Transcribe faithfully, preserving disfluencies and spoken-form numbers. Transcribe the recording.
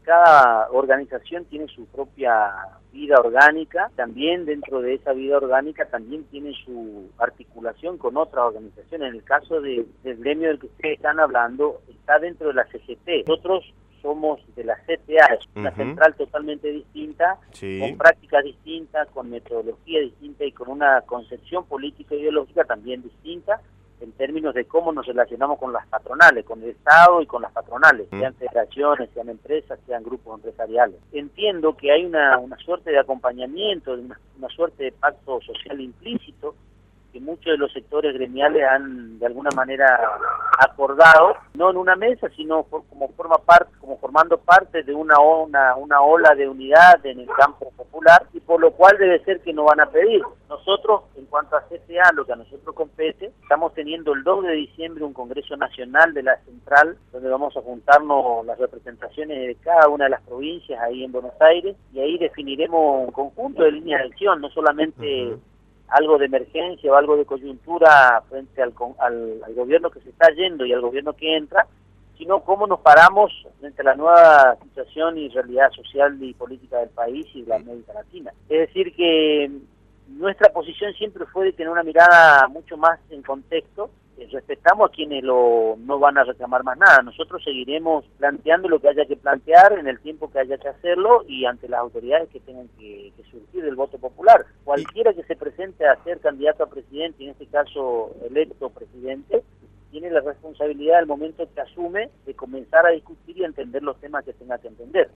cada organización tiene su propia vida orgánica, también dentro de esa vida orgánica también tiene su articulación con otras organizaciones. En el caso de, del gremio del que ustedes están hablando, está dentro de la C G T. Nosotros somos de la C T A, es una uh-huh. central totalmente distinta, sí. con prácticas distintas, con metodología distinta y con una concepción política e ideológica también distinta, en términos de cómo nos relacionamos con las patronales, con el Estado y con las patronales, mm. sean federaciones, sean empresas, sean grupos empresariales. Entiendo que hay una, una suerte de acompañamiento, una, una suerte de pacto social implícito, que muchos de los sectores gremiales han de alguna manera acordado, no en una mesa, sino por, como forma parte, como formando parte de una, una, una ola de unidad en el campo popular, y por lo cual debe ser que no van a pedir. Nosotros, en cuanto a C T A, lo que a nosotros compete, estamos teniendo el dos de diciembre un Congreso Nacional de la Central, donde vamos a juntarnos las representaciones de cada una de las provincias ahí en Buenos Aires, y ahí definiremos un conjunto de líneas de acción, no solamente uh-huh. algo de emergencia o algo de coyuntura frente al, al, al gobierno que se está yendo y al gobierno que entra, sino cómo nos paramos frente a la nueva situación y realidad social y política del país y de la América Latina. Es decir que nuestra posición siempre fue de tener una mirada mucho más en contexto. Respetamos a quienes lo, no van a reclamar más nada. Nosotros seguiremos planteando lo que haya que plantear en el tiempo que haya que hacerlo y ante las autoridades que tengan que, que surgir del voto popular. Cualquiera que se presente a ser candidato a presidente, en este caso electo presidente, tiene la responsabilidad al momento que asume de comenzar a discutir y a entender los temas que tenga que entender.